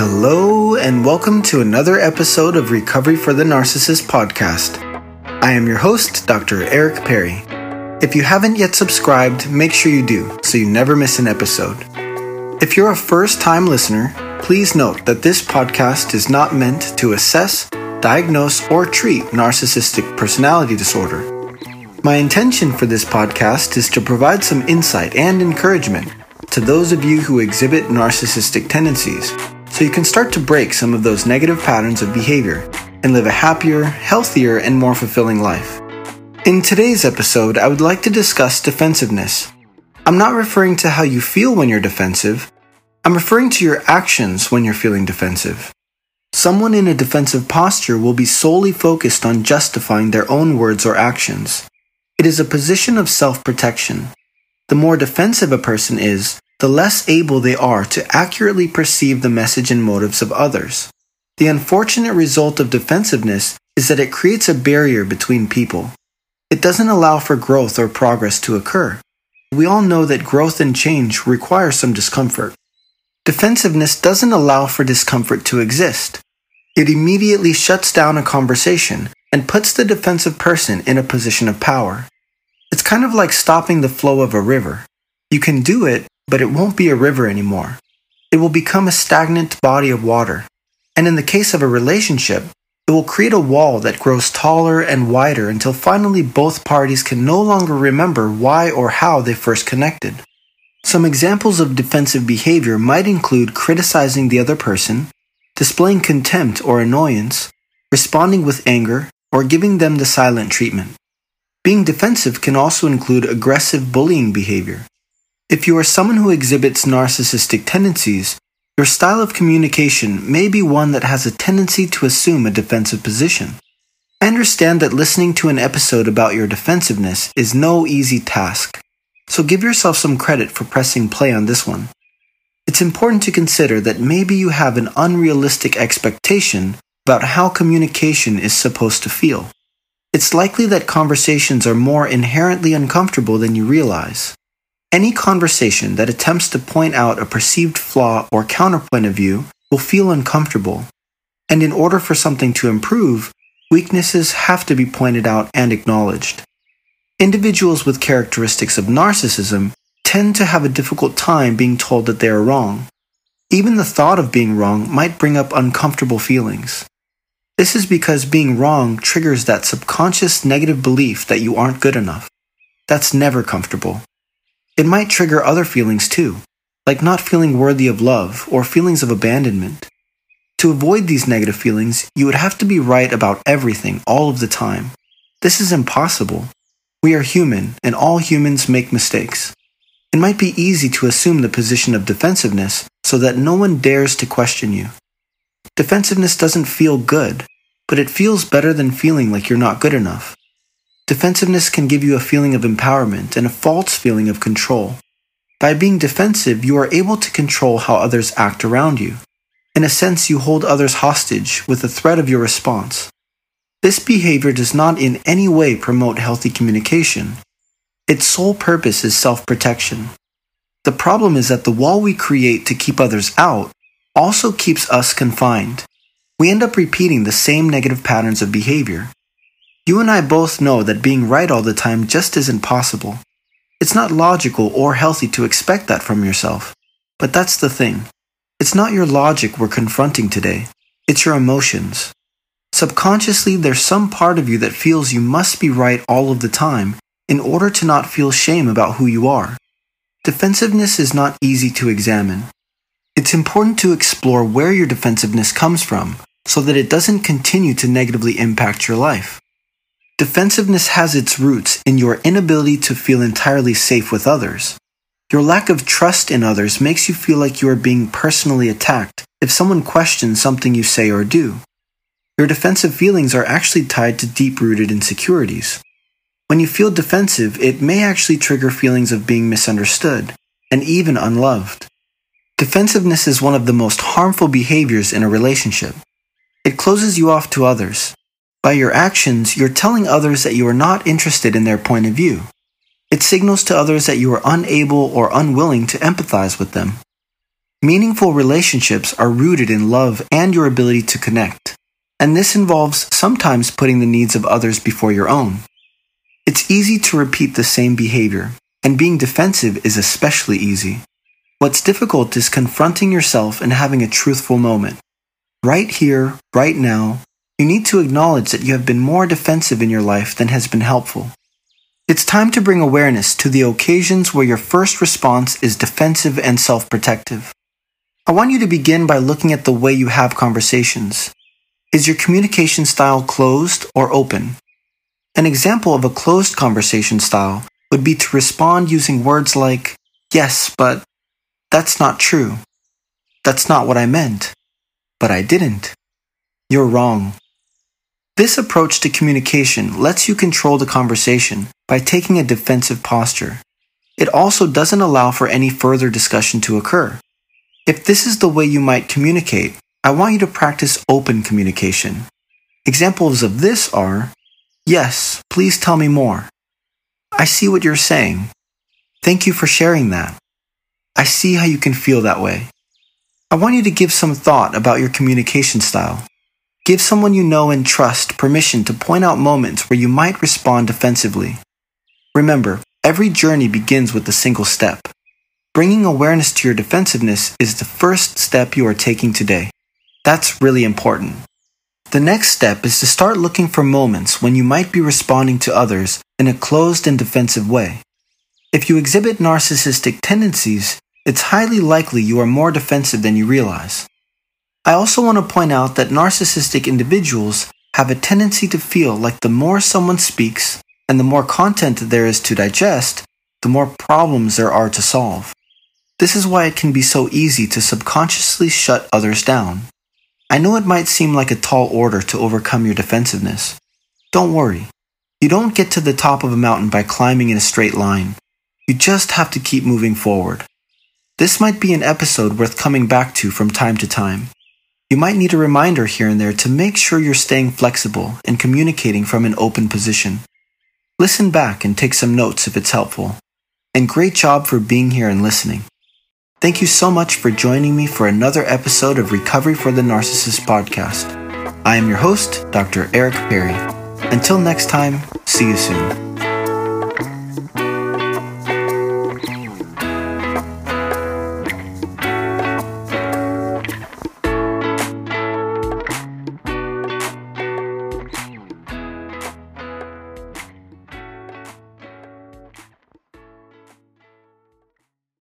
Hello, and welcome to another episode of Recovery for the Narcissist podcast. I am your host, Dr. Eric Perry. If you haven't yet subscribed, make sure you do, so you never miss an episode. If you're a first-time listener, please note that this podcast is not meant to assess, diagnose, or treat narcissistic personality disorder. My intention for this podcast is to provide some insight and encouragement to those of you who exhibit narcissistic tendencies, so you can start to break some of those negative patterns of behavior and live a happier, healthier, and more fulfilling life. In today's episode, I would like to discuss defensiveness. I'm not referring to how you feel when you're defensive. I'm referring to your actions when you're feeling defensive. Someone in a defensive posture will be solely focused on justifying their own words or actions. It is a position of self-protection. The more defensive a person is, the less able they are to accurately perceive the message and motives of others. The unfortunate result of defensiveness is that it creates a barrier between people. It doesn't allow for growth or progress to occur. We all know that growth and change require some discomfort. Defensiveness doesn't allow for discomfort to exist. It immediately shuts down a conversation and puts the defensive person in a position of power. It's kind of like stopping the flow of a river. You can do it, but it won't be a river anymore. It will become a stagnant body of water. And in the case of a relationship, it will create a wall that grows taller and wider until finally both parties can no longer remember why or how they first connected. Some examples of defensive behavior might include criticizing the other person, displaying contempt or annoyance, responding with anger, or giving them the silent treatment. Being defensive can also include aggressive bullying behavior. If you are someone who exhibits narcissistic tendencies, your style of communication may be one that has a tendency to assume a defensive position. I understand that listening to an episode about your defensiveness is no easy task, so give yourself some credit for pressing play on this one. It's important to consider that maybe you have an unrealistic expectation about how communication is supposed to feel. It's likely that conversations are more inherently uncomfortable than you realize. Any conversation that attempts to point out a perceived flaw or counterpoint of view will feel uncomfortable. And in order for something to improve, weaknesses have to be pointed out and acknowledged. Individuals with characteristics of narcissism tend to have a difficult time being told that they are wrong. Even the thought of being wrong might bring up uncomfortable feelings. This is because being wrong triggers that subconscious negative belief that you aren't good enough. That's never comfortable. It might trigger other feelings too, like not feeling worthy of love or feelings of abandonment. To avoid these negative feelings, you would have to be right about everything all of the time. This is impossible. We are human, and all humans make mistakes. It might be easy to assume the position of defensiveness so that no one dares to question you. Defensiveness doesn't feel good, but it feels better than feeling like you're not good enough. Defensiveness can give you a feeling of empowerment and a false feeling of control. By being defensive, you are able to control how others act around you. In a sense, you hold others hostage with the threat of your response. This behavior does not in any way promote healthy communication. Its sole purpose is self-protection. The problem is that the wall we create to keep others out also keeps us confined. We end up repeating the same negative patterns of behavior. You and I both know that being right all the time just isn't possible. It's not logical or healthy to expect that from yourself. But that's the thing. It's not your logic we're confronting today. It's your emotions. Subconsciously, there's some part of you that feels you must be right all of the time in order to not feel shame about who you are. Defensiveness is not easy to examine. It's important to explore where your defensiveness comes from so that it doesn't continue to negatively impact your life. Defensiveness has its roots in your inability to feel entirely safe with others. Your lack of trust in others makes you feel like you are being personally attacked if someone questions something you say or do. Your defensive feelings are actually tied to deep-rooted insecurities. When you feel defensive, it may actually trigger feelings of being misunderstood and even unloved. Defensiveness is one of the most harmful behaviors in a relationship. It closes you off to others. By your actions, you're telling others that you are not interested in their point of view. It signals to others that you are unable or unwilling to empathize with them. Meaningful relationships are rooted in love and your ability to connect, and this involves sometimes putting the needs of others before your own. It's easy to repeat the same behavior, and being defensive is especially easy. What's difficult is confronting yourself and having a truthful moment. Right here, right now, you need to acknowledge that you have been more defensive in your life than has been helpful. It's time to bring awareness to the occasions where your first response is defensive and self-protective. I want you to begin by looking at the way you have conversations. Is your communication style closed or open? An example of a closed conversation style would be to respond using words like, "Yes, but that's not true. That's not what I meant. But I didn't. You're wrong." This approach to communication lets you control the conversation by taking a defensive posture. It also doesn't allow for any further discussion to occur. If this is the way you might communicate, I want you to practice open communication. Examples of this are, "Yes, please tell me more. I see what you're saying. Thank you for sharing that. I see how you can feel that way." I want you to give some thought about your communication style. Give someone you know and trust permission to point out moments where you might respond defensively. Remember, every journey begins with a single step. Bringing awareness to your defensiveness is the first step you are taking today. That's really important. The next step is to start looking for moments when you might be responding to others in a closed and defensive way. If you exhibit narcissistic tendencies, it's highly likely you are more defensive than you realize. I also want to point out that narcissistic individuals have a tendency to feel like the more someone speaks and the more content there is to digest, the more problems there are to solve. This is why it can be so easy to subconsciously shut others down. I know it might seem like a tall order to overcome your defensiveness. Don't worry. You don't get to the top of a mountain by climbing in a straight line. You just have to keep moving forward. This might be an episode worth coming back to from time to time. You might need a reminder here and there to make sure you're staying flexible and communicating from an open position. Listen back and take some notes if it's helpful. And great job for being here and listening. Thank you so much for joining me for another episode of Recovery for the Narcissist podcast. I am your host, Dr. Eric Perry. Until next time, see you soon.